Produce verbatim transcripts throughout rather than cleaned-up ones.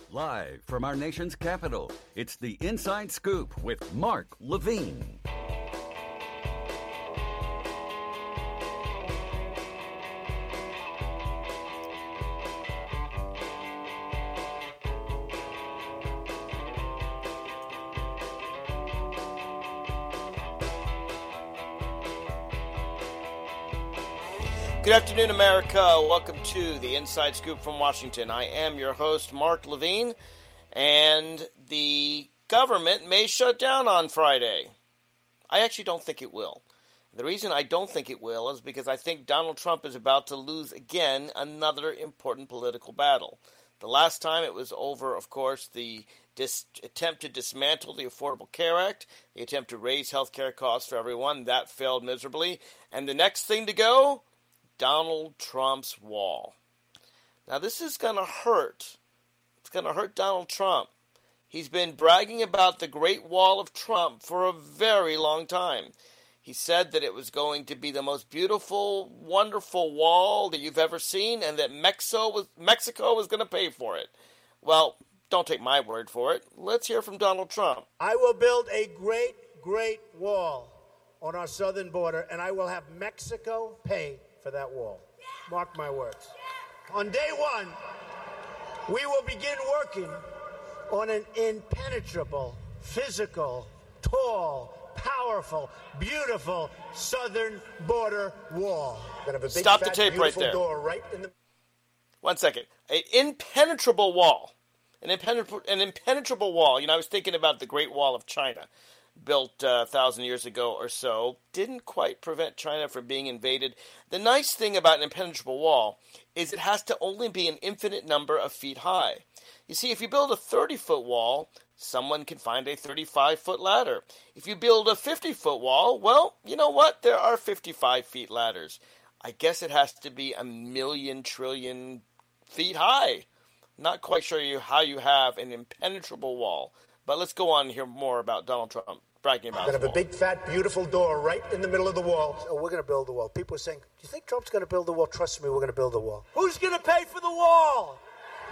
Live from our nation's capital, it's the Inside Scoop with Mark Levine. Good afternoon, America. Welcome to the Inside Scoop from Washington. I am your host, Mark Levine, and the government may shut down on Friday. I actually don't think it will. The reason I don't think it will is because I think Donald Trump is about to lose again another important political battle. The last time it was over, of course, the dis- attempt to dismantle the Affordable Care Act, the attempt to raise health care costs for everyone. That failed miserably. And the next thing to go? Donald Trump's wall. Now, this is going to hurt. It's going to hurt Donald Trump. He's been bragging about the Great Wall of Trump for a very long time. He said that it was going to be the most beautiful, wonderful wall that you've ever seen, and that Mexico was, Mexico was going to pay for it. Well, don't take my word for it. Let's hear from Donald Trump. I will build a great, great wall on our southern border, and I will have Mexico pay for that wall. Mark my words. On day one, we will begin working on an impenetrable, physical, tall, powerful, beautiful southern border wall. Have a big, Stop fat, the tape right there. Door right in the... One second. An impenetrable wall. An impenetrable, an impenetrable wall. You know, I was thinking about the Great Wall of China, built uh, a thousand years ago or so, didn't quite prevent China from being invaded. The nice thing about an impenetrable wall is it has to only be an infinite number of feet high. You see, if you build a thirty-foot wall, someone can find a thirty-five-foot ladder. If you build a fifty-foot wall, well, you know what? There are fifty-five feet ladders. I guess it has to be a million trillion feet high. Not quite sure you how you have an impenetrable wall. But let's go on and hear more about Donald Trump bragging about We're going to have wall. a big, fat, beautiful door right in the middle of the wall. Oh, we're going to build the wall. People are saying, do you think Trump's going to build the wall? Trust me, we're going to build the wall. Who's going to pay for the wall?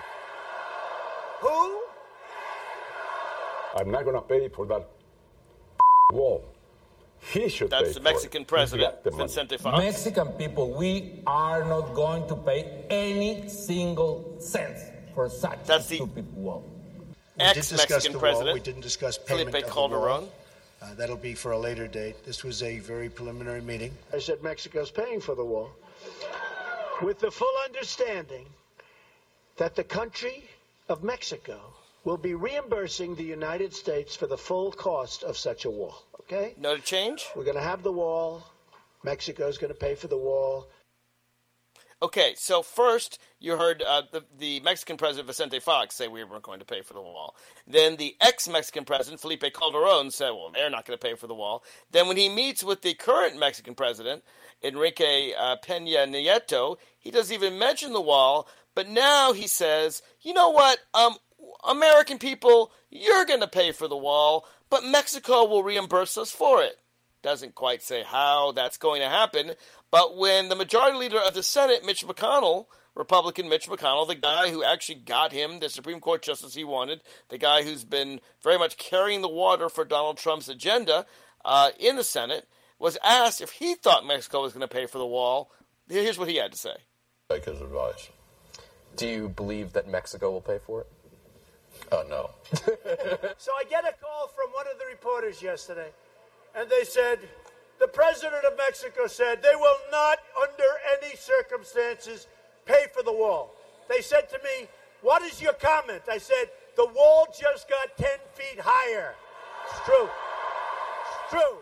Who? I'm not going to pay for that wall. He should That's pay the for Mexican it. president, The money. Vicente Fox. Mexican people, we are not going to pay any single cent for such That's a the stupid wall. We did Ex-Mexican discuss the president, wall. We didn't discuss payment Felipe of Calderon. the wall. Uh, that'll be for a later date. This was a very preliminary meeting. I said Mexico's paying for the wall with the full understanding that the country of Mexico will be reimbursing the United States for the full cost of such a wall. Okay? No to change? We're going to have the wall. Mexico's going to pay for the wall. Okay, so first you heard uh, the, the Mexican president, Vicente Fox, say we weren't going to pay for the wall. Then the ex-Mexican president, Felipe Calderon, said, well, they're not going to pay for the wall. Then when he meets with the current Mexican president, Enrique uh, Peña Nieto, he doesn't even mention the wall, but now he says, you know what, um, American people, you're going to pay for the wall, but Mexico will reimburse us for it. Doesn't quite say how that's going to happen, but when the majority leader of the Senate, Mitch McConnell, Republican Mitch McConnell, the guy who actually got him the Supreme Court justice he wanted, the guy who's been very much carrying the water for Donald Trump's agenda uh, in the Senate, was asked if he thought Mexico was going to pay for the wall. Here's what he had to say. Take his advice. Do you believe that Mexico will pay for it? Oh, no. So I get a call from one of the reporters yesterday, and they said, the president of Mexico said they will not, under any circumstances, pay for the wall. They said to me, what is your comment? I said, the wall just got ten feet higher. It's true. It's true.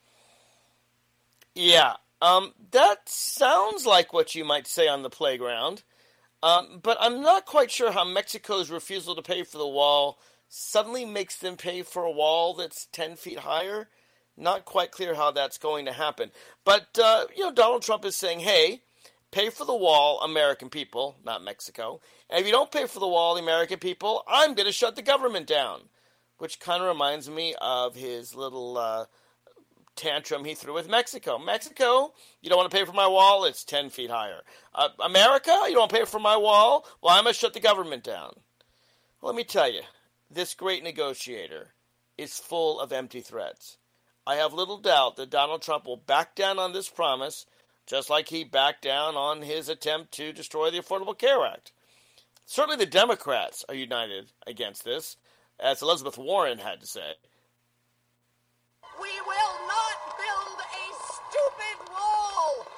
Yeah, um, that sounds like what you might say on the playground, um, but I'm not quite sure how Mexico's refusal to pay for the wall suddenly makes them pay for a wall that's ten feet higher. Not quite clear how that's going to happen. But, uh, you know, Donald Trump is saying, hey, pay for the wall, American people, not Mexico. And if you don't pay for the wall, the American people, I'm going to shut the government down. Which kind of reminds me of his little uh, tantrum he threw with Mexico. Mexico, you don't want to pay for my wall? It's ten feet higher. Uh, America, you don't pay for my wall? Well, I'm going to shut the government down. Let me tell you, this great negotiator is full of empty threats. I have little doubt that Donald Trump will back down on this promise, just like he backed down on his attempt to destroy the Affordable Care Act. Certainly the Democrats are united against this, as Elizabeth Warren had to say. We will not build a stupid wall,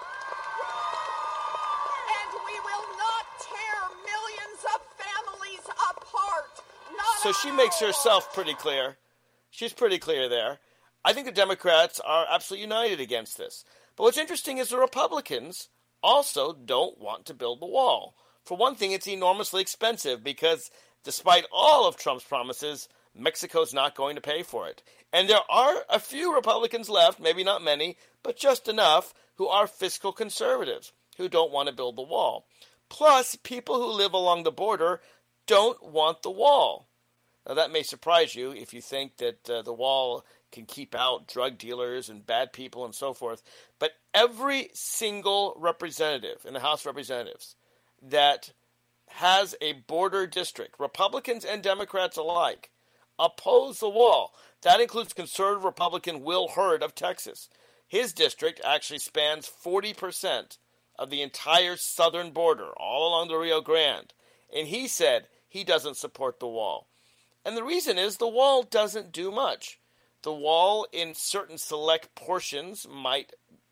and we will not tear millions of families apart. Not so she makes herself pretty clear. She's pretty clear there. I think the Democrats are absolutely united against this. But what's interesting is the Republicans also don't want to build the wall. For one thing, it's enormously expensive because despite all of Trump's promises, Mexico's not going to pay for it. And there are a few Republicans left, maybe not many, but just enough, who are fiscal conservatives, who don't want to build the wall. Plus, people who live along the border don't want the wall. Now, that may surprise you if you think that uh, the wall can keep out drug dealers and bad people and so forth. But every single representative in the House of Representatives that has a border district, Republicans and Democrats alike, oppose the wall. That includes conservative Republican Will Hurd of Texas. His district actually spans forty percent of the entire southern border, all along the Rio Grande. And he said he doesn't support the wall. And the reason is the wall doesn't do much. The wall in certain select portions might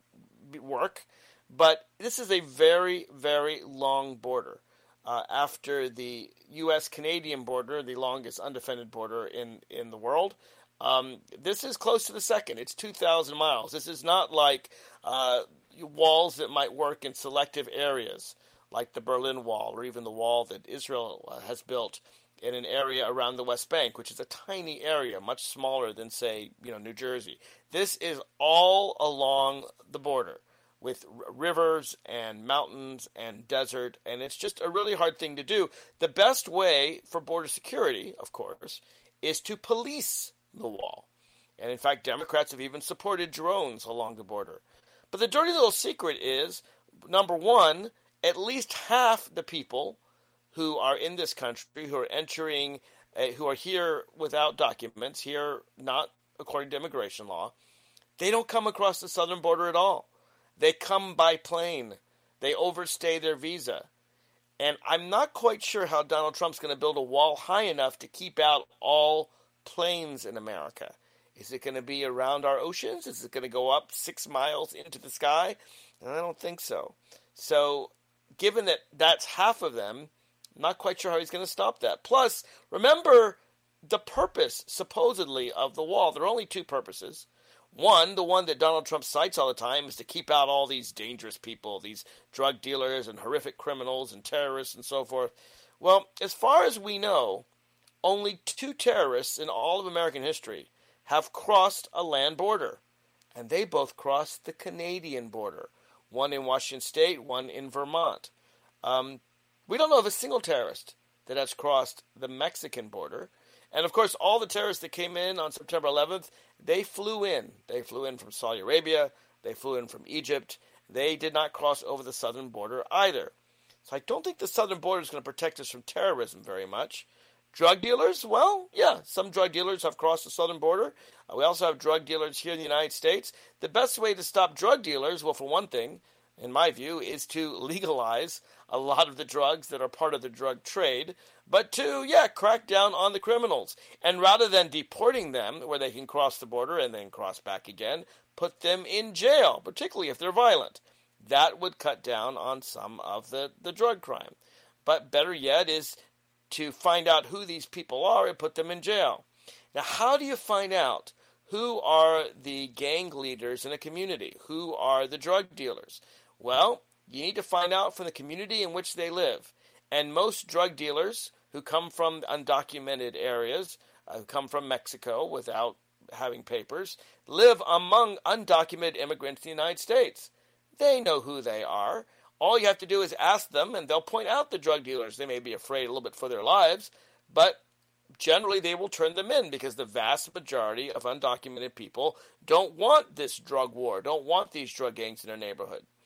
work, but this is a very, very long border. Uh, after the U S Canadian border, the longest undefended border in, in the world, um, this is close to the second. It's two thousand miles. This is not like uh, walls that might work in selective areas, like the Berlin Wall or even the wall that Israel has built in an area around the West Bank, which is a tiny area, much smaller than, say, you know, New Jersey. This is all along the border with r- rivers and mountains and desert, and it's just a really hard thing to do. The best way for border security, of course, is to police the wall. And in fact, Democrats have even supported drones along the border. But the dirty little secret is, number one, at least half the people who are in this country, who are entering, uh, who are here without documents, here not according to immigration law, they don't come across the southern border at all. They come by plane. They overstay their visa. And I'm not quite sure how Donald Trump's going to build a wall high enough to keep out all planes in America. Is it going to be around our oceans? Is it going to go up six miles into the sky? And I don't think so. So given that that's half of them, I'm not quite sure how he's going to stop that. Plus, remember the purpose, supposedly, of the wall. There are only two purposes. One, the one that Donald Trump cites all the time, is to keep out all these dangerous people, these drug dealers and horrific criminals and terrorists and so forth. Well, as far as we know, only two terrorists in all of American history have crossed a land border, and they both crossed the Canadian border, one in Washington State, one in Vermont. Um, we don't know of a single terrorist that has crossed the Mexican border. And, of course, all the terrorists that came in on September eleventh, they flew in. They flew in from Saudi Arabia. They flew in from Egypt. They did not cross over the southern border either. So I don't think the southern border is going to protect us from terrorism very much. Drug dealers, well, yeah, some drug dealers have crossed the southern border. Uh, we also have drug dealers here in the United States. The best way to stop drug dealers, well, for one thing, in my view, is to legalize a lot of the drugs that are part of the drug trade, but to, yeah, crack down on the criminals. And rather than deporting them, where they can cross the border and then cross back again, put them in jail, particularly if they're violent. That would cut down on some of the, the drug crime. But better yet is to find out who these people are and put them in jail. Now, how do you find out who are the gang leaders in a community? Who are the drug dealers? Well, you need to find out from the community in which they live. And most drug dealers who come from undocumented areas, uh, who come from Mexico without having papers, live among undocumented immigrants in the United States. They know who they are. All you have to do is ask them, and they'll point out the drug dealers. They may be afraid a little bit for their lives, but generally they will turn them in because the vast majority of undocumented people don't want this drug war, don't want these drug gangs in their neighborhood.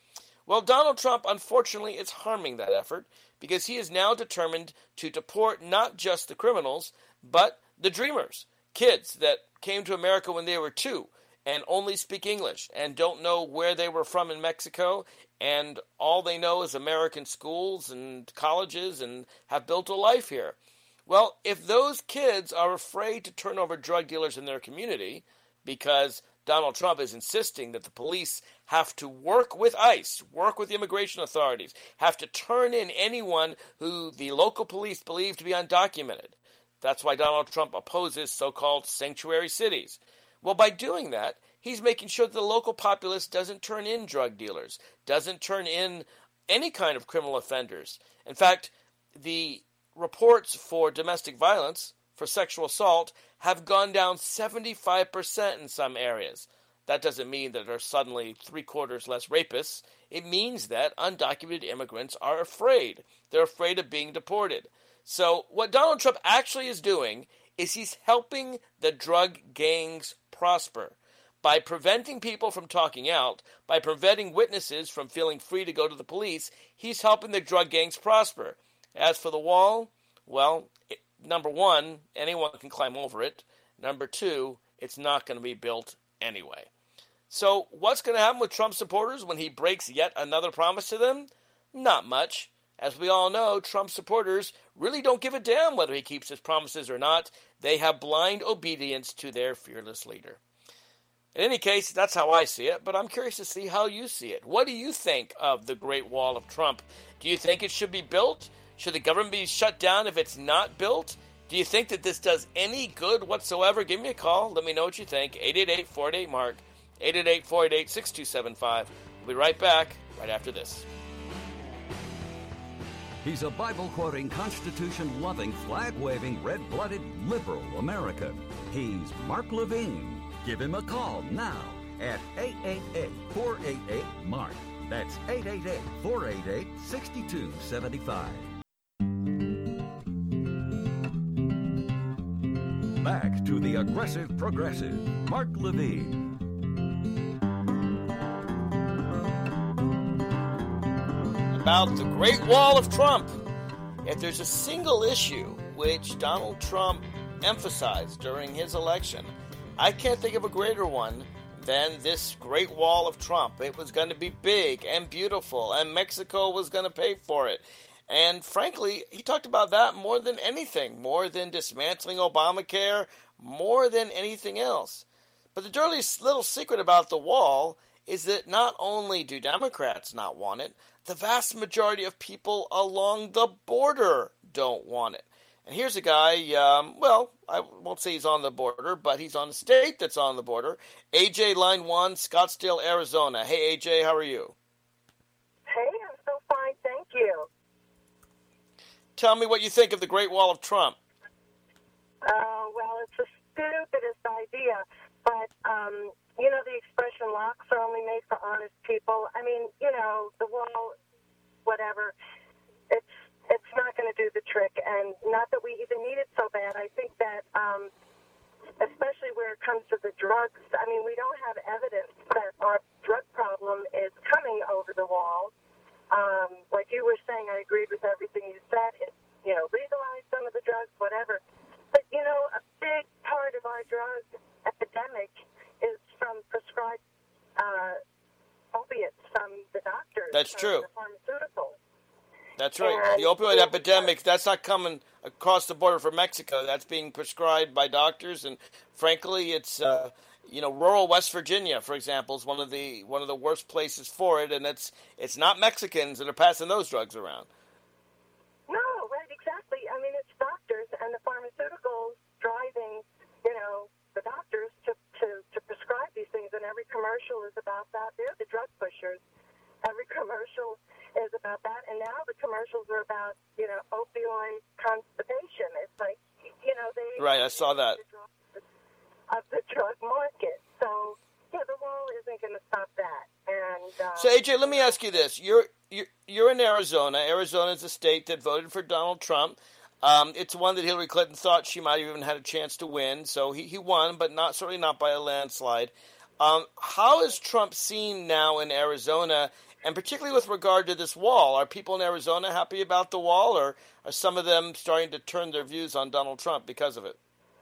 Well, Donald Trump, unfortunately, is harming that effort because he is now determined to deport not just the criminals, but the dreamers, kids that came to America when they were two and only speak English and don't know where they were from in Mexico, and all they know is American schools and colleges and have built a life here. Well, if those kids are afraid to turn over drug dealers in their community because Donald Trump is insisting that the police have to work with ICE, work with the immigration authorities, have to turn in anyone who the local police believe to be undocumented. That's why Donald Trump opposes so-called sanctuary cities. Well, by doing that, he's making sure that the local populace doesn't turn in drug dealers, doesn't turn in any kind of criminal offenders. In fact, the reports for domestic violence, for sexual assault, have gone down seventy-five percent in some areas. That doesn't mean that there are suddenly three-quarters less rapists. It means that undocumented immigrants are afraid. They're afraid of being deported. So what Donald Trump actually is doing is he's helping the drug gangs prosper by preventing people from talking out, by preventing witnesses from feeling free to go to the police. He's helping the drug gangs prosper. As for the wall, well, it, number one, anyone can climb over it. Number two, it's not going to be built anyway. So what's going to happen with Trump supporters when he breaks yet another promise to them? Not much. As we all know, Trump supporters really don't give a damn whether he keeps his promises or not. They have blind obedience to their fearless leader. In any case, that's how I see it, but I'm curious to see how you see it. What do you think of the Great Wall of Trump? Do you think it should be built? Should the government be shut down if it's not built? Do you think that this does any good whatsoever? Give me a call. Let me know what you think. eight eight eight, four eight eight, MARK. eight eight eight, four eight eight, six two seven five. We'll be right back right after this. He's a Bible-quoting, Constitution-loving, flag-waving, red-blooded, liberal American. He's Mark Levine. Give him a call now at eight eight eight, four eight eight, MARK. That's eight eight eight, four eight eight, six two seven five. Back to the aggressive progressive, Mark Levine. About the Great Wall of Trump. If there's a single issue which Donald Trump emphasized during his election, I can't think of a greater one than this Great Wall of Trump. It was going to be big and beautiful, and Mexico was going to pay for it. And frankly, he talked about that more than anything, more than dismantling Obamacare, more than anything else. But the dirty little secret about the wall is that not only do Democrats not want it, the vast majority of people along the border don't want it. And here's a guy, um, well, I won't say he's on the border, but he's on a state that's on the border. A J, line one, Scottsdale, Arizona. Hey, A J, how are you? Hey, I'm so fine, thank you. Tell me what you think of the Great Wall of Trump. Uh, well, it's the stupidest idea, but, um, you know, the expression locks are only made for honest people. I mean, you know, the wall, whatever, it's it's not going to do the trick, and not that we even need it so bad. I think that, um, especially where it comes to the drugs, I mean, we don't have evidence that our drug problem is coming over the wall. Um, like you were saying, I agreed with everything you said. It, you know, legalize some of the drugs, whatever. But, you know, a big part of our drug epidemic is from prescribed uh, opiates from the doctors. That's true. The pharmaceuticals. That's right. And the opioid epidemic, that's not coming across the border from Mexico. That's being prescribed by doctors, and frankly, it's uh, you know, rural West Virginia, for example, is one of the one of the worst places for it, and it's it's not Mexicans that are passing those drugs around. No, right, exactly. I mean, it's doctors and the pharmaceuticals driving, you know, the doctors to, to, to prescribe these things, and every commercial is about that. They're the drug pushers. Every commercial is about that, and now the commercials are about, you know, opioid constipation. It's like, you know, they... Right, I saw that. Of the drug market. So, yeah, the wall isn't going to stop that. And uh, So, A J, let me ask you this. You're, you're, you're in Arizona. Arizona is a state that voted for Donald Trump. Um, it's one that Hillary Clinton thought she might have even had a chance to win. So he, he won, but not certainly not by a landslide. Um, how is Trump seen now in Arizona, And particularly with regard to this wall, are people in Arizona happy about the wall, or are some of them starting to turn their views on Donald Trump because of it?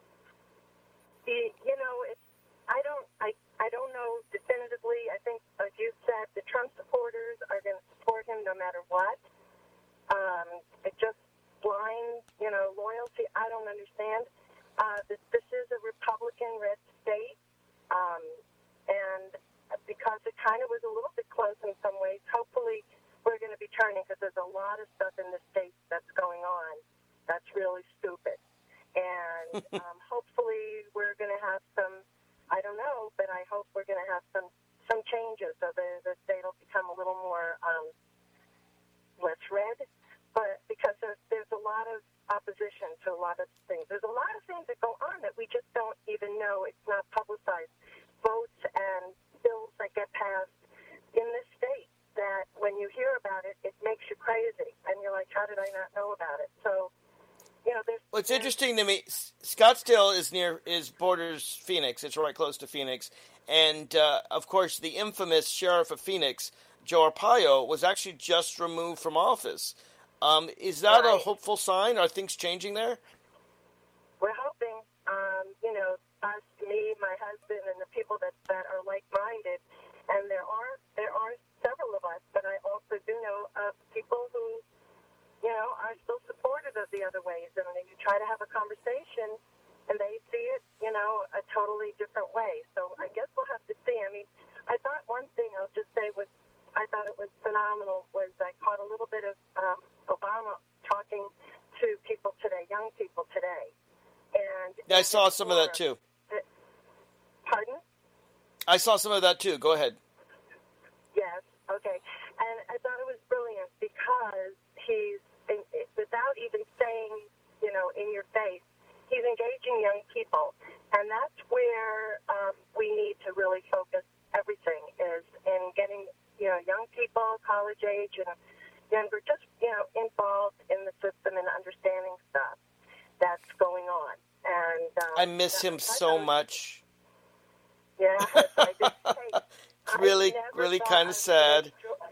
You know, it's, I don't, I, I don't know definitively. I think, as you said, the Trump supporters are going to support him no matter what. Um, it just blind, you know, loyalty. I don't understand. Uh, this, this is a Republican red state, um, and because it kind of was a little bit close in some ways, hopefully we're going to be turning, because there's a lot of stuff in the state that's going on that's really stupid. And um, hopefully we're going to have some, I don't know, but I hope we're going to have some, some changes so the, the state will become a little more um, less red. But because there's, there's a lot of opposition to a lot of things. There's a lot of things that go on that we just don't even know. It's not publicized. Votes and bills that get passed in this state that when you hear about it, it makes you crazy. And you're like, how did I not know about it? So, you know, there's... Well, it's interesting to me. Scottsdale is near, is borders Phoenix. It's right close to Phoenix. And, uh, of course, the infamous sheriff of Phoenix, Joe Arpaio, was actually just removed from office. Um, is that right. a hopeful sign? Are things changing there? We're hoping, um, you know, us, me, my husband, and the people that, that are like-minded. And there are there are several of us, but I also do know of people who, you know, are still supportive of the other ways. And you try to have a conversation, and they see it, you know, a totally different way. So I guess we'll have to see. I mean, I thought one thing I'll just say was, I thought it was phenomenal, was I caught a little bit of um, Obama talking to people today, young people today. And yeah, I saw some of that too. Pardon? I saw some of that too. Go ahead. Yes. Okay. And I thought it was brilliant because he's, without even saying, you know, in your face, he's engaging young people. And that's where um, we need to really focus everything, is in getting, you know, young people, college age and younger, just, you know, involved in the system and understanding stuff that's going on. And um, I miss him so much. Yeah, I just, hey, it's really, really kind of sad.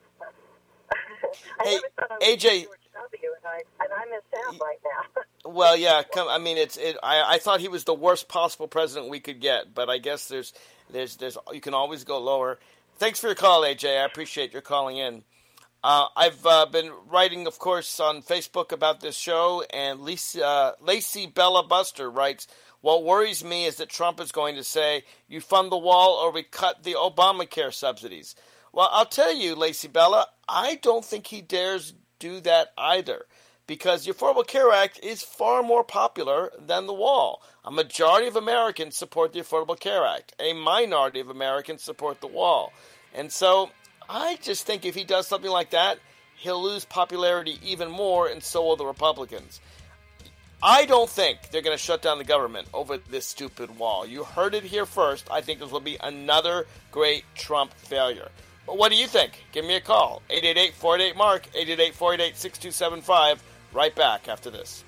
Hey, A J. George W. And I, and I miss him right now. Well, yeah, come, I mean, it's. It, I, I thought he was the worst possible president we could get, but I guess there's, there's, there's. You can always go lower. Thanks for your call, A J. I appreciate your calling in. Uh, I've uh, been writing, of course, on Facebook about this show, and Lisa, uh, Lacey Bella Buster writes, what worries me is that Trump is going to say, you fund the wall or we cut the Obamacare subsidies. Well, I'll tell you, Lacey Bella, I don't think he dares do that either, because the Affordable Care Act is far more popular than the wall. A majority of Americans support the Affordable Care Act. A minority of Americans support the wall. And so I just think if he does something like that, he'll lose popularity even more, and so will the Republicans. I don't think they're going to shut down the government over this stupid wall. You heard it here first. I think this will be another great Trump failure. But what do you think? Give me a call. eight eight eight, four eight eight, M A R K, eight eight eight, four eight eight, six two seven five. Right back after this.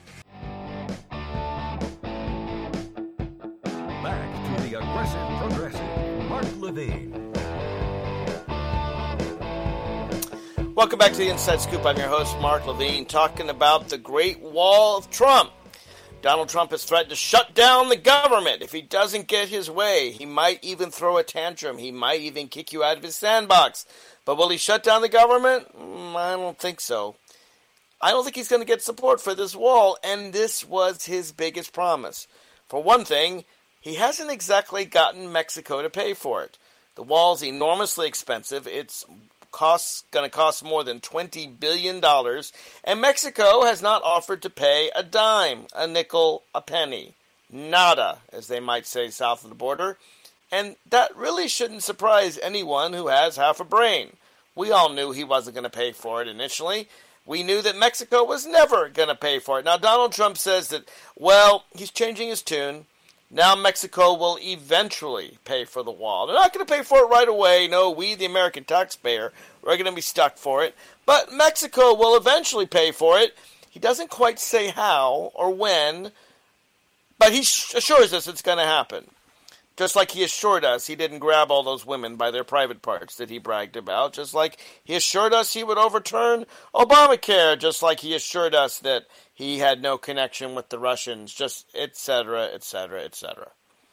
Back to the Aggressive Progressive, Mark Levine. Welcome back to the Inside Scoop. I'm your host, Mark Levine, talking about the Great Wall of Trump. Donald Trump has threatened to shut down the government. If he doesn't get his way, he might even throw a tantrum. He might even kick you out of his sandbox. But will he shut down the government? Mm, I don't think so. I don't think he's going to get support for this wall, and this was his biggest promise. For one thing, he hasn't exactly gotten Mexico to pay for it. The wall's enormously expensive. It's costs going to cost more than twenty billion dollars, and Mexico has not offered to pay a dime, a nickel, a penny. Nada, as they might say south of the border. And that really shouldn't surprise anyone who has half a brain. We all knew he wasn't going to pay for it initially. We knew that Mexico was never going to pay for it. Now, Donald Trump says that, well, he's changing his tune. Now Mexico will eventually pay for the wall. They're not going to pay for it right away. No, we, the American taxpayer, we're going to be stuck for it. But Mexico will eventually pay for it. He doesn't quite say how or when, but he assures us it's going to happen. Just like he assured us he didn't grab all those women by their private parts that he bragged about. Just like he assured us he would overturn Obamacare. Just like he assured us that he had no connection with the Russians. Just et cetera, et cetera, et cetera.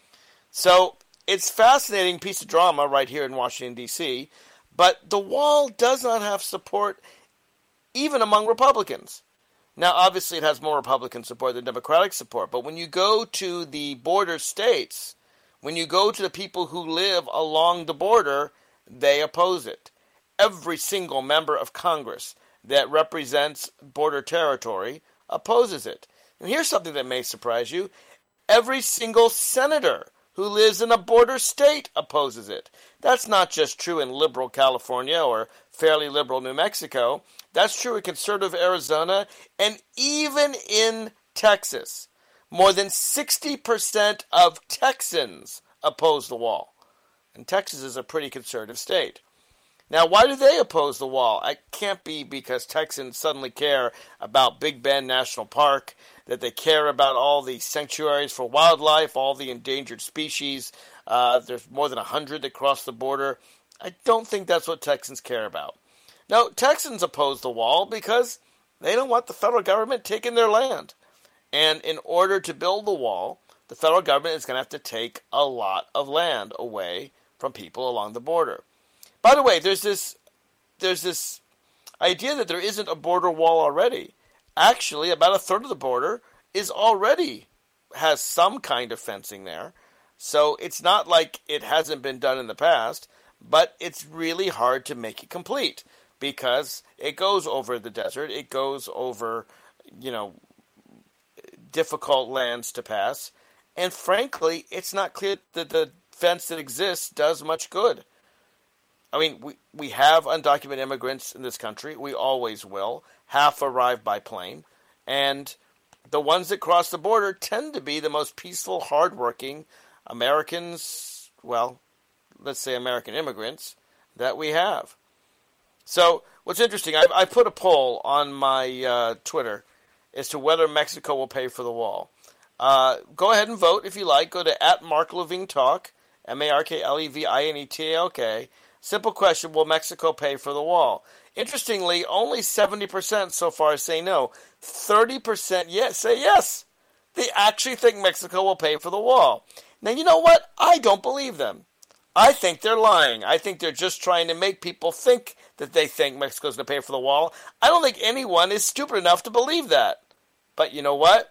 So it's a fascinating piece of drama right here in Washington, D C, but the wall does not have support even among Republicans. Now, obviously, it has more Republican support than Democratic support, but when you go to the border states, when you go to the people who live along the border, they oppose it. Every single member of Congress that represents border territory opposes it. And here's something that may surprise you. Every single senator who lives in a border state opposes it. That's not just true in liberal California or fairly liberal New Mexico. That's true in conservative Arizona and even in Texas. More than sixty percent of Texans oppose the wall. And Texas is a pretty conservative state. Now, why do they oppose the wall? It can't be because Texans suddenly care about Big Bend National Park, that they care about all the sanctuaries for wildlife, all the endangered species. Uh, there's more than one hundred that cross the border. I don't think that's what Texans care about. No, Texans oppose the wall because they don't want the federal government taking their land. And in order to build the wall, the federal government is going to have to take a lot of land away from people along the border. By the way, there's this there's this idea that there isn't a border wall already. Actually, about a third of the border is already has some kind of fencing there. So it's not like it hasn't been done in the past, but it's really hard to make it complete because it goes over the desert, it goes over, you know, difficult lands to pass, and frankly, it's not clear that the fence that exists does much good. I mean, we, we have undocumented immigrants in this country. We always will. Half arrive by plane. And the ones that cross the border tend to be the most peaceful, hardworking Americans, well, let's say American immigrants, that we have. So what's interesting, I, I put a poll on my uh, Twitter as to whether Mexico will pay for the wall. Uh, go ahead and vote if you like. Go to at Mark Levine Talk, M A R K L E V I N E T A L K. Simple question, will Mexico pay for the wall? Interestingly, only seventy percent so far say no. thirty percent yes, say yes. They actually think Mexico will pay for the wall. Now, you know what? I don't believe them. I think they're lying. I think they're just trying to make people think that they think Mexico's going to pay for the wall. I don't think anyone is stupid enough to believe that. But you know what?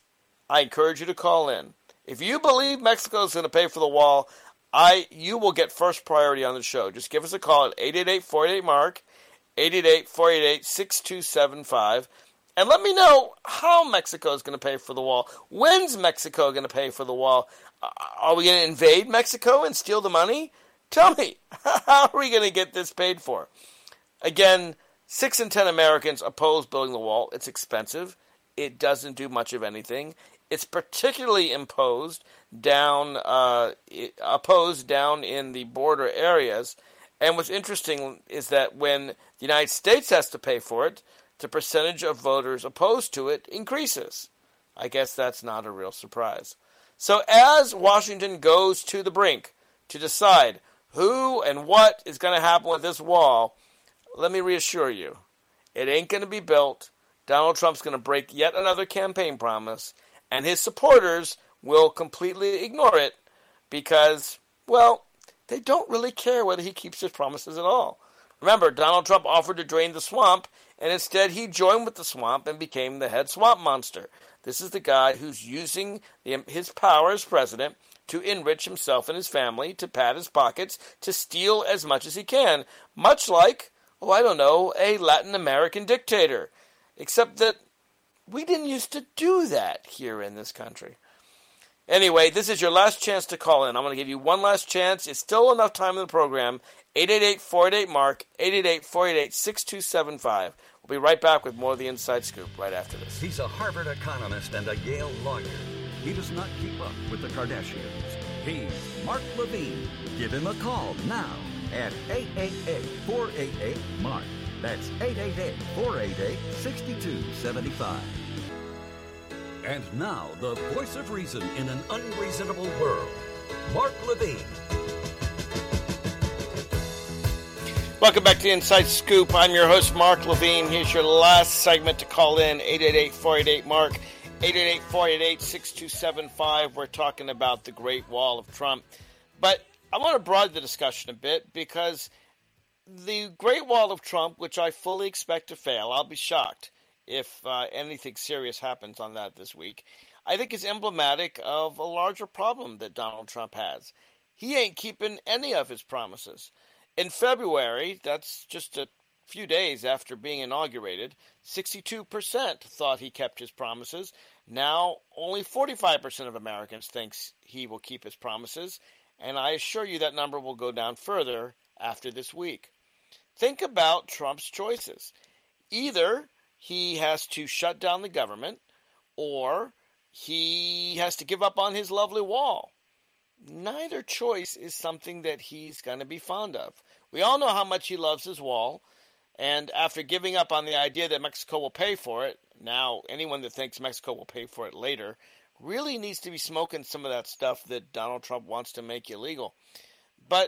I encourage you to call in. If you believe Mexico's going to pay for the wall, I you will get first priority on the show. Just give us a call at eight eight eight, four eight eight, MARK, eight eight eight, four eight eight, six two seven five, and let me know how Mexico is going to pay for the wall. When's Mexico going to pay for the wall? Uh, are we going to invade Mexico and steal the money? Tell me, how are we going to get this paid for? Again, six in ten Americans oppose building the wall. It's expensive. It doesn't do much of anything. It's particularly imposed down, uh, opposed down in the border areas. And what's interesting is that when the United States has to pay for it, the percentage of voters opposed to it increases. I guess that's not a real surprise. So as Washington goes to the brink to decide who and what is going to happen with this wall, let me reassure you, it ain't going to be built. Donald Trump's going to break yet another campaign promise, and his supporters will completely ignore it because, well, they don't really care whether he keeps his promises at all. Remember, Donald Trump offered to drain the swamp, and instead he joined with the swamp and became the head swamp monster. This is the guy who's using the, his power as president to enrich himself and his family, to pad his pockets, to steal as much as he can, much like, oh, I don't know, a Latin American dictator. Except that we didn't used to do that here in this country. Anyway, this is your last chance to call in. I'm going to give you one last chance. It's still enough time in the program. eight eight eight, four eight eight, MARK, eight eight eight, four eight eight, six two seven five. We'll be right back with more of the Inside Scoop right after this. He's a Harvard economist and a Yale lawyer. He does not keep up with the Kardashians. He's Mark Levine. Give him a call now at eight eight eight, four eight eight, MARK. That's eight eight eight, four eight eight, six two seven five. And now, the voice of reason in an unreasonable world, Mark Levine. Welcome back to the Inside Scoop. I'm your host, Mark Levine. Here's your last segment to call in, eight eight eight, four eight eight, MARK, eight eight eight, four eight eight, six two seven five. We're talking about the Great Wall of Trump. But I want to broaden the discussion a bit because the Great Wall of Trump, which I fully expect to fail, I'll be shocked if uh, anything serious happens on that this week, I think is emblematic of a larger problem that Donald Trump has. He ain't keeping any of his promises. In February, that's just a few days after being inaugurated, sixty-two percent thought he kept his promises. Now, only forty-five percent of Americans thinks he will keep his promises, and I assure you that number will go down further after this week. Think about Trump's choices. Either he has to shut down the government, or he has to give up on his lovely wall. Neither choice is something that he's going to be fond of. We all know how much he loves his wall, and after giving up on the idea that Mexico will pay for it, now anyone that thinks Mexico will pay for it later really needs to be smoking some of that stuff that Donald Trump wants to make illegal. But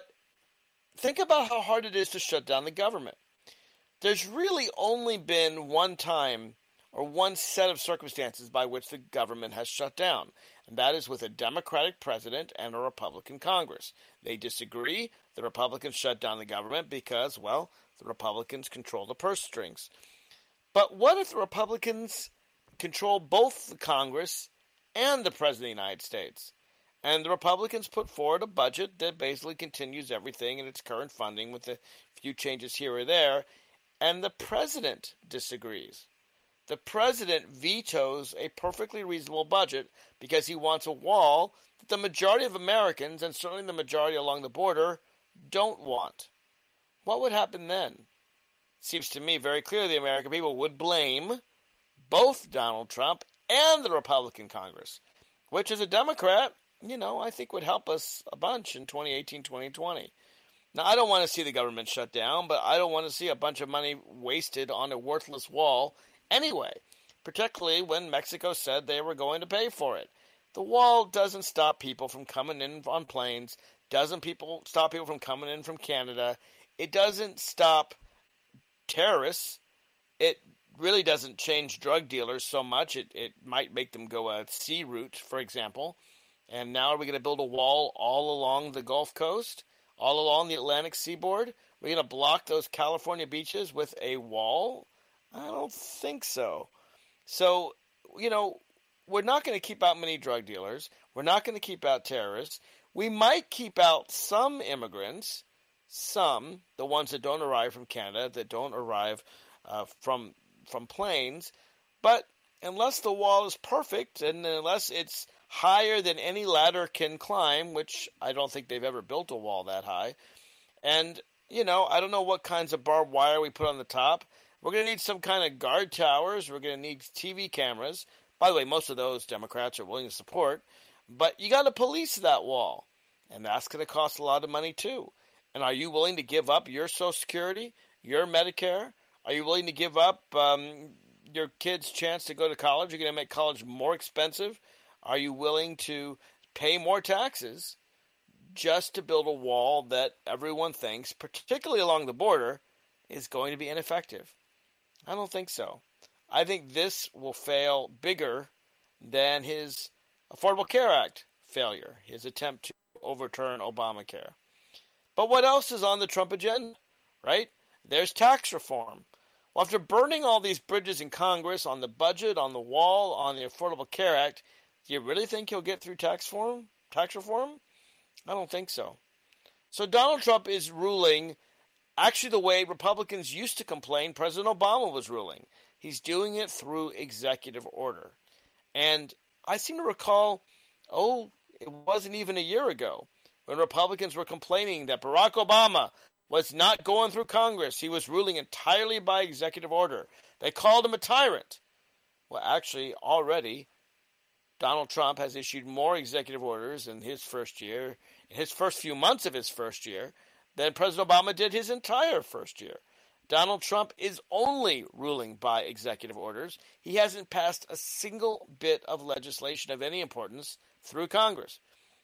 think about how hard it is to shut down the government. There's really only been one time or one set of circumstances by which the government has shut down, and that is with a Democratic president and a Republican Congress. They disagree. The Republicans shut down the government because, well, the Republicans control the purse strings. But what if the Republicans control both the Congress and the President of the United States? And the Republicans put forward a budget that basically continues everything in its current funding with a few changes here or there, and the President disagrees. The President vetoes a perfectly reasonable budget because he wants a wall that the majority of Americans, and certainly the majority along the border, don't want. What would happen then? It seems to me very clear the American people would blame both Donald Trump and the Republican Congress, which as a Democrat, you know, I think would help us a bunch in twenty eighteen, twenty twenty. Now, I don't want to see the government shut down, but I don't want to see a bunch of money wasted on a worthless wall anyway, particularly when Mexico said they were going to pay for it. The wall doesn't stop people from coming in on planes, doesn't people stop people from coming in from Canada. It doesn't stop terrorists. It really doesn't change drug dealers so much. It, it might make them go a sea route, for example. And now are we going to build a wall all along the Gulf Coast, all along the Atlantic seaboard? We're going to block those California beaches with a wall? I don't think so. So, you know, we're not going to keep out many drug dealers. We're not going to keep out terrorists. We might keep out some immigrants, some, the ones that don't arrive from Canada, that don't arrive uh, from from planes. But unless the wall is perfect and unless it's higher than any ladder can climb, which I don't think they've ever built a wall that high, and, you know, I don't know what kinds of barbed wire we put on the top. We're going to need some kind of guard towers. We're going to need T V cameras. By the way, most of those Democrats are willing to support. But you got to police that wall. And that's going to cost a lot of money too. And are you willing to give up your Social Security, your Medicare? Are you willing to give up um, your kids' chance to go to college? You're going to make college more expensive. Are you willing to pay more taxes just to build a wall that everyone thinks, particularly along the border, is going to be ineffective? I don't think so. I think this will fail bigger than his Affordable Care Act failure, his attempt to overturn Obamacare. But what else is on the Trump agenda, right? There's tax reform. Well, after burning all these bridges in Congress on the budget, on the wall, on the Affordable Care Act, do you really think he'll get through tax reform? Tax reform? I don't think so. So Donald Trump is ruling actually the way Republicans used to complain President Obama was ruling. He's doing it through executive order. And I seem to recall, oh, it wasn't even a year ago when Republicans were complaining that Barack Obama was not going through Congress. He was ruling entirely by executive order. They called him a tyrant. Well, actually, already, Donald Trump has issued more executive orders in his first year, in his first few months of his first year, than President Obama did his entire first year. Donald Trump is only ruling by executive orders. He hasn't passed a single bit of legislation of any importance through Congress.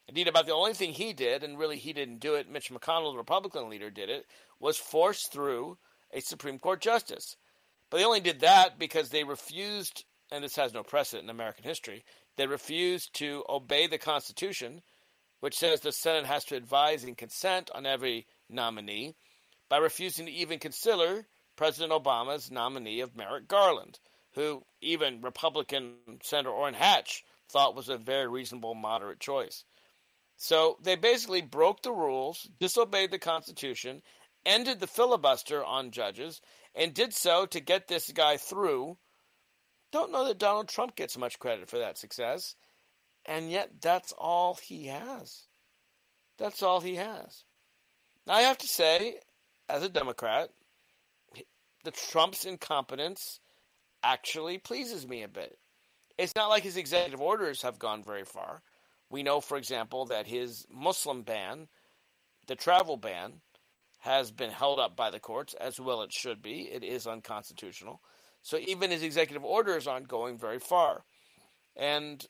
Indeed, about the only thing he did, and really he didn't do it, Mitch McConnell, the Republican leader, did it, was force through a Supreme Court justice. But they only did that because they refused, and this has no precedent in American history, they refused to obey the Constitution, which says the Senate has to advise and consent on every nominee, by refusing to even consider President Obama's nominee of Merrick Garland, who even Republican Senator Orrin Hatch thought was a very reasonable, moderate choice. So they basically broke the rules, disobeyed the Constitution, ended the filibuster on judges, and did so to get this guy through. Don't know that Donald Trump gets much credit for that success, and yet that's all he has. That's all he has. Now, I have to say, as a Democrat, the Trump's incompetence actually pleases me a bit. It's not like his executive orders have gone very far. We know, for example, that his Muslim ban, the travel ban, has been held up by the courts, as well it should be. It is unconstitutional. So even his executive orders aren't going very far. And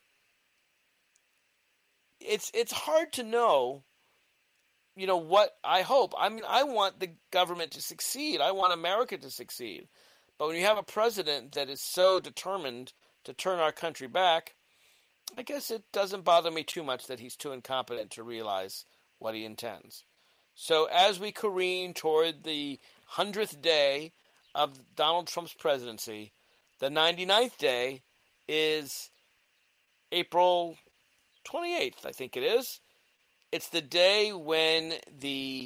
it's it's hard to know, you know, what I hope. I mean, I want the government to succeed. I want America to succeed. But when you have a president that is so determined to turn our country back, I guess it doesn't bother me too much that he's too incompetent to realize what he intends. So as we careen toward the hundredth day of Donald Trump's presidency, the ninety-ninth day is April twenty-eighth, I think it is. It's the day when the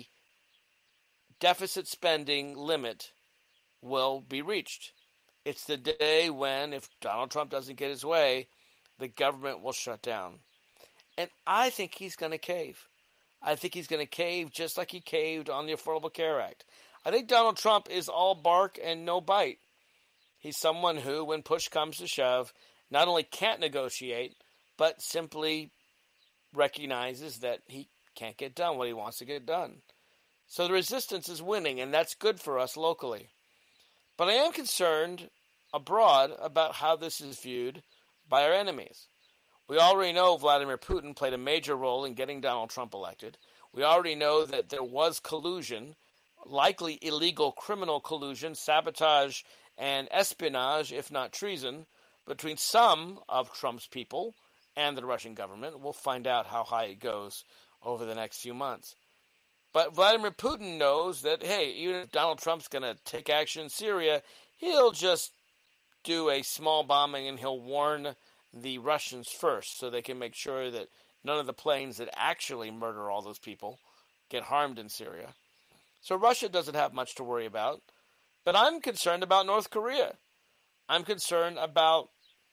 deficit spending limit will be reached. It's the day when, if Donald Trump doesn't get his way, the government will shut down. And I think he's going to cave. I think he's going to cave just like he caved on the Affordable Care Act. I think Donald Trump is all bark and no bite. He's someone who, when push comes to shove, not only can't negotiate, but simply recognizes that he can't get done what he wants to get done. So the resistance is winning, and that's good for us locally. But I am concerned abroad about how this is viewed by our enemies. We already know Vladimir Putin played a major role in getting Donald Trump elected. We already know that there was collusion, likely illegal criminal collusion, sabotage, and espionage, if not treason, between some of Trump's people and the Russian government. We'll find out how high it goes over the next few months. But Vladimir Putin knows that, hey, even if Donald Trump's going to take action in Syria, he'll just do a small bombing and he'll warn the Russians first so they can make sure that none of the planes that actually murder all those people get harmed in Syria. So Russia doesn't have much to worry about. But I'm concerned about North Korea. I'm concerned about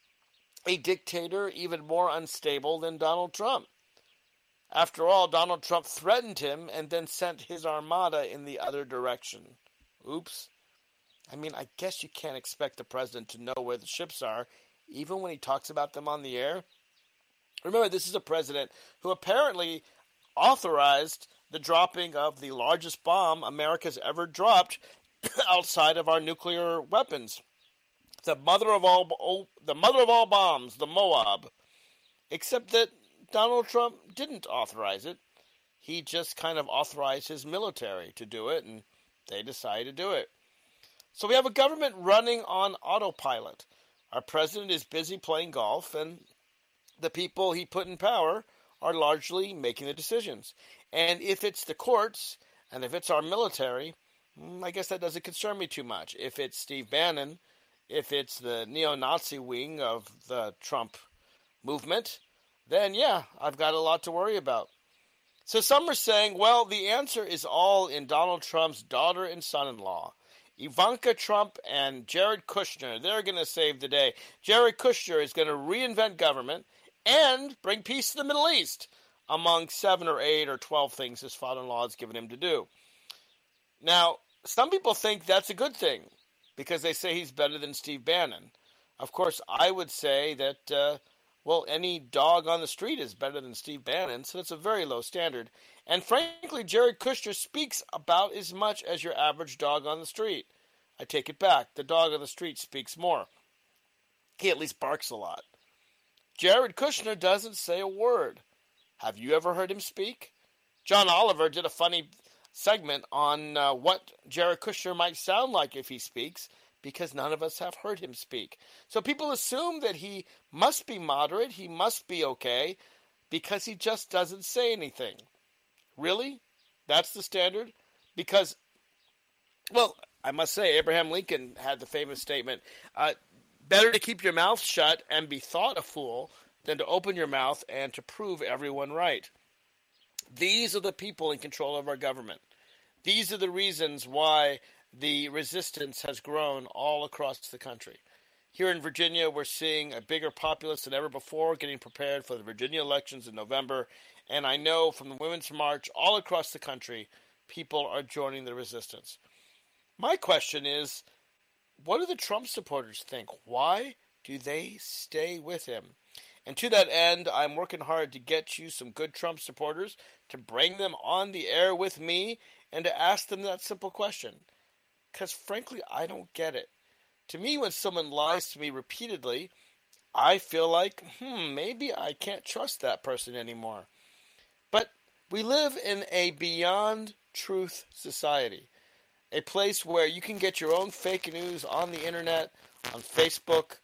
a dictator even more unstable than Donald Trump. After all, Donald Trump threatened him and then sent his armada in the other direction. Oops. I mean, I guess you can't expect the president to know where the ships are, even when he talks about them on the air. Remember, this is a president who apparently authorized the dropping of the largest bomb America's ever dropped outside of our nuclear weapons. The mother of all, the mother of all bombs, the Moab. Except that Donald Trump didn't authorize it. He just kind of authorized his military to do it, and they decided to do it. So we have a government running on autopilot. Our president is busy playing golf, and the people he put in power are largely making the decisions. And if it's the courts, and if it's our military, I guess that doesn't concern me too much. If it's Steve Bannon, if it's the neo-Nazi wing of the Trump movement, then yeah, I've got a lot to worry about. So some are saying, well, the answer is all in Donald Trump's daughter and son-in-law. Ivanka Trump and Jared Kushner, they're going to save the day. Jared Kushner is going to reinvent government and bring peace to the Middle East, among seven or eight or twelve things his father-in-law has given him to do. Now, some people think that's a good thing because they say he's better than Steve Bannon. Of course, I would say that, uh, well, any dog on the street is better than Steve Bannon, so it's a very low standard. And frankly, Jared Kushner speaks about as much as your average dog on the street. I take it back. The dog on the street speaks more. He at least barks a lot. Jared Kushner doesn't say a word. Have you ever heard him speak? John Oliver did a funny segment on uh, what Jared Kushner might sound like if he speaks, because none of us have heard him speak. So people assume that he must be moderate, he must be okay, because he just doesn't say anything. Really? That's the standard? Because, well, I must say, Abraham Lincoln had the famous statement, uh, better to keep your mouth shut and be thought a fool than to open your mouth and to prove everyone right. These are the people in control of our government. These are the reasons why the resistance has grown all across the country. Here in Virginia, we're seeing a bigger populace than ever before getting prepared for the Virginia elections in November. And I know from the Women's March all across the country, people are joining the resistance. My question is, what do the Trump supporters think? Why do they stay with him? And to that end, I'm working hard to get you some good Trump supporters, to bring them on the air with me, and to ask them that simple question. Because frankly, I don't get it. To me, when someone lies to me repeatedly, I feel like, hmm, maybe I can't trust that person anymore. But we live in a beyond truth society, a place where you can get your own fake news on the internet, on Facebook,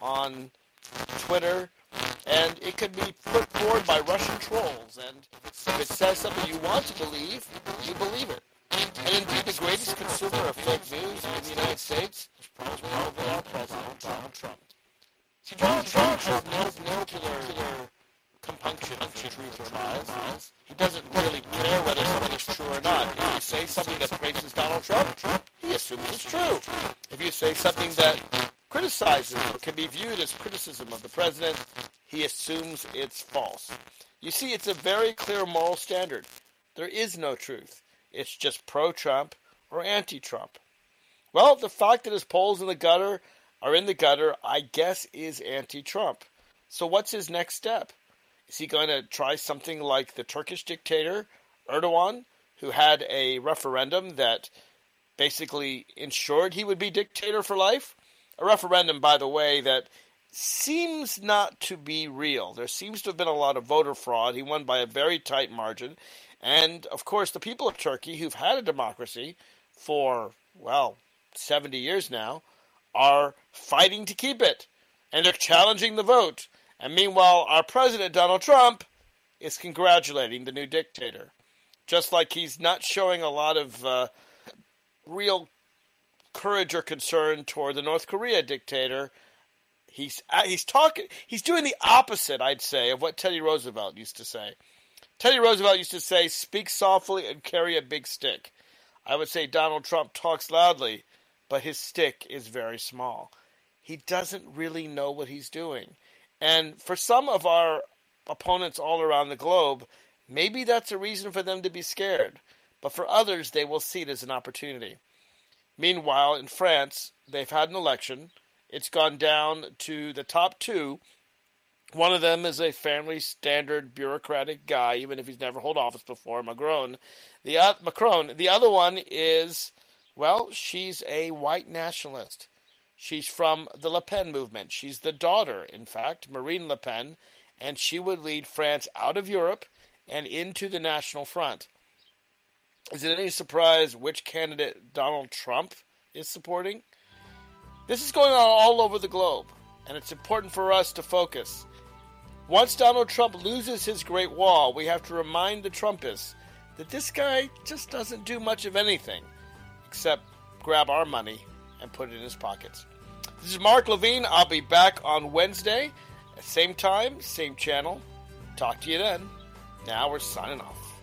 on Twitter, and it can be put forward by Russian trolls. And if it says something you want to believe, you believe it. And indeed, the greatest consumer of fake news in the United States is probably our president, Donald Trump. See, Donald Trump has no particular compunction to truth or lies. He doesn't really care whether something is true or not. If you say something that praises Donald Trump, he assumes it's true. If you say something that criticizes or can be viewed as criticism of the president, he assumes it's false. You see, it's a very clear moral standard. There is no truth. It's just pro-Trump or anti-Trump. Well, the fact that his polls in the gutter are in the gutter, I guess, is anti-Trump. So what's his next step? Is he going to try something like the Turkish dictator, Erdogan, who had a referendum that basically ensured he would be dictator for life? A referendum, by the way, that seems not to be real. There seems to have been a lot of voter fraud. He won by a very tight margin. And, of course, the people of Turkey, who've had a democracy for, well, seventy years now, are fighting to keep it. And they're challenging the vote. And meanwhile, our president, Donald Trump, is congratulating the new dictator. Just like he's not showing a lot of uh, real courage or concern toward the North Korea dictator, he's uh, he's talking. He's doing the opposite, I'd say, of what Teddy Roosevelt used to say. Teddy Roosevelt used to say, "Speak softly and carry a big stick." I would say Donald Trump talks loudly, but his stick is very small. He doesn't really know what he's doing. And for some of our opponents all around the globe, maybe that's a reason for them to be scared. But for others, they will see it as an opportunity. Meanwhile, in France, they've had an election. It's gone down to the top two. One of them is a fairly standard bureaucratic guy, even if he's never held office before, Macron. The, uh, Macron. The other one is, well, she's a white nationalist. She's from the Le Pen movement. She's the daughter, in fact, Marine Le Pen, and she would lead France out of Europe and into the National Front. Is it any surprise which candidate Donald Trump is supporting? This is going on all over the globe, and it's important for us to focus. Once Donald Trump loses his Great Wall, we have to remind the Trumpists that this guy just doesn't do much of anything except grab our money and put it in his pockets. This is Mark Levine. I'll be back on Wednesday, at same time, same channel. Talk to you then. Now we're signing off.